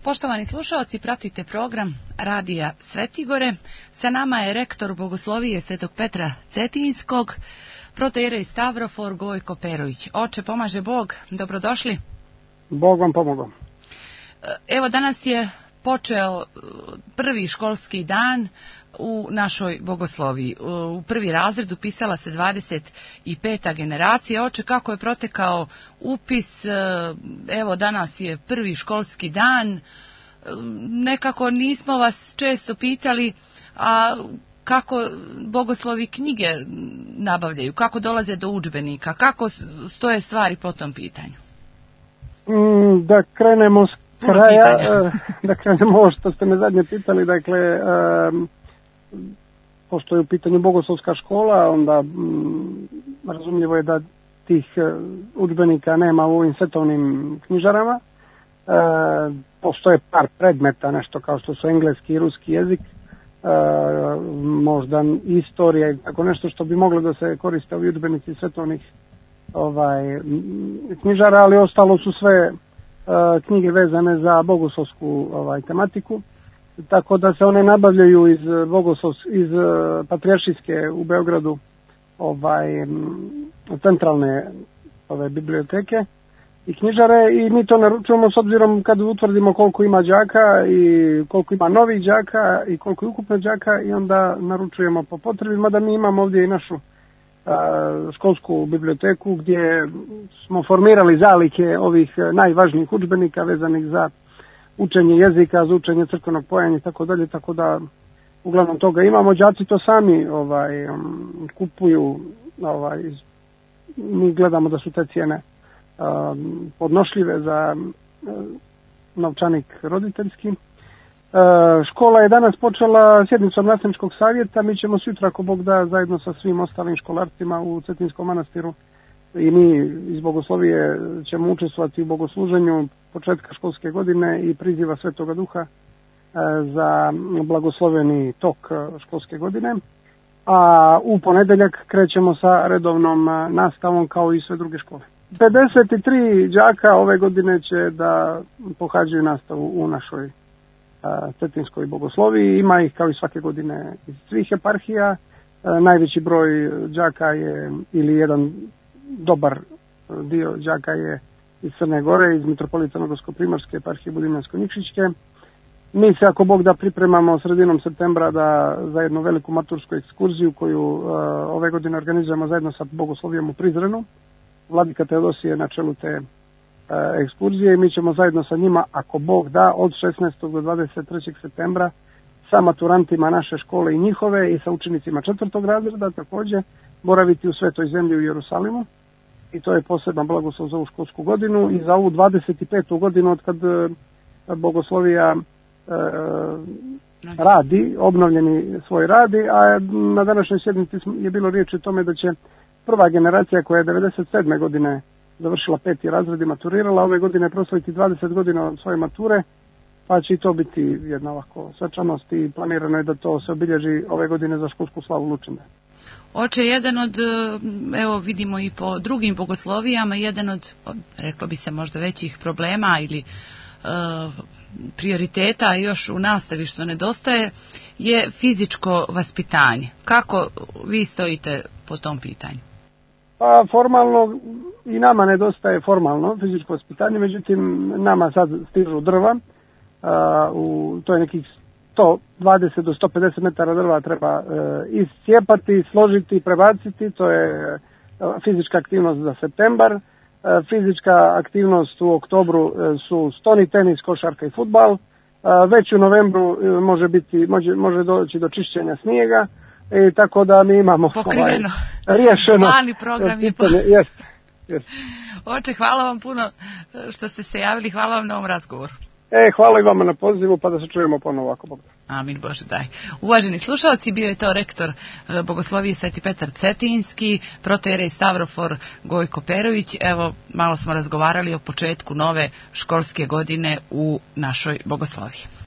Poštovani slušalci, pratite program Radija Svetigore. Sa nama je rektor Bogoslovije Svetog Petra Cetinjskog, protoijerej Stavrofor Gojko Perović. Oče, pomaže Bog, dobrodošli. Bog vam pomogao. Evo, danas je počeo prvi školski dan u našoj Bogosloviji. U prvi razred upisala se 25. generacija. Oče, kako je protekao upis? Evo, danas je prvi školski dan. Nekako nismo vas često pitali, a kako bogoslovi knjige nabavljaju, kako dolaze do udžbenika, kako stoje stvari po tom pitanju? Da krenemo s kraja, da krenemo ovo što ste me zadnje pitali, dakle, pošto je u pitanju bogoslovska škola, onda razumljivo je da tih udžbenika nema u ovim svetovnim knjižarama. Postoje par predmeta, nešto kao što su engleski i ruski jezik, možda istorija i tako nešto što bi moglo da se koriste ovi udžbenici svetovnih knjižara, ali ostalo su sve knjige vezane za bogoslovsku tematiku, tako da se one nabavljaju iz Patrijaršijske u Beogradu centralne biblioteke i knjižare, i mi to naručujemo s obzirom kad utvrdimo koliko ima đaka i koliko ima novih đaka i koliko je ukupno đaka, i onda naručujemo po potrebi, mada mi imamo ovdje i našu školsku biblioteku gdje smo formirali zalihe ovih najvažnijih udžbenika vezanih za učenje jezika, za učenje crkvenog pojanja i tako dalje, tako da uglavnom toga imamo. Đaci to sami kupuju, mi gledamo da su te cijene podnošljive za novčanik roditeljski. Škola je danas počela sjednicom nastavničkog savjeta. Mi ćemo sutra, ako Bog da, zajedno sa svim ostalim školarcima u Cetinskom manastiru i mi iz Bogoslovije ćemo učestvovati u bogosluženju početka školske godine i priziva Svetoga Duha za blagosloveni tok školske godine. A u ponedeljak krećemo sa redovnom nastavom kao i sve druge škole. 53 đaka ove godine će da pohađaju nastavu u našoj Cetinskoj Bogosloviji. Ima ih kao i svake godine iz svih eparhija. Najveći broj đaka je, ili jedan dobar dio đaka je iz Crne Gore, iz Mitropolita Crnogorsko-primorske eparhije Budimljansko-Nikšićke. Mi se, ako Bog da, pripremamo sredinom septembra za jednu veliku matursku ekskurziju koju ove godine organizujemo zajedno sa Bogoslovijom u Prizrenu. Vladika Teodosije je na čelu te ekskurzije i mi ćemo zajedno sa njima, ako Bog da, od 16. do 23. septembra sa maturantima naše škole i njihove i sa učenicima 4. razreda također boraviti u Svetoj zemlji u Jerusalimu, i to je poseban blagoslov za ovu školsku godinu i za ovu 25. godinu od kad Bogoslovija radi, obnovljeni svoj radi, a na današnjoj sjednici je bilo riječ o tome da će prva generacija koja je 97. godine završila 5. razred i maturirala, ove godine proslaviti 20 godina od svoje mature, pa će i to biti jedna ovako svečanost i planirano je da to se obilježi ove godine za školsku slavu Lučine. Oče, jedan od, evo vidimo i po drugim bogoslovijama, jedan od, reklo bi se možda većih problema ili prioriteta još u nastavi što nedostaje je fizičko vaspitanje. Kako vi stojite po tom pitanju? Pa formalno i nama nedostaje formalno fizičko vaspitanje, međutim nama sad stižu drva, to je nekih 120 do 150 metara drva treba iscijepati, složiti, prebaciti, to je fizička aktivnost za septembar. Fizička aktivnost u oktobru su stoni tenis, košarka i fudbal. Već u novembru može doći do čišćenja snijega, i tako da mi imamo pokriveno. Riješeno. Plani program je Jest. Oče, hvala vam puno što ste se javili, hvala vam na ovom razgovoru. Hvala i vama na pozivu, pa da se čujemo ponovo ako Bog da. Amin, Bože daj. Uvaženi slušalci, bio je to rektor Bogoslovije Sveti Petar Cetinjski, protoijerej Stavrofor Gojko Perović. Evo, malo smo razgovarali o početku nove školske godine u našoj Bogosloviji.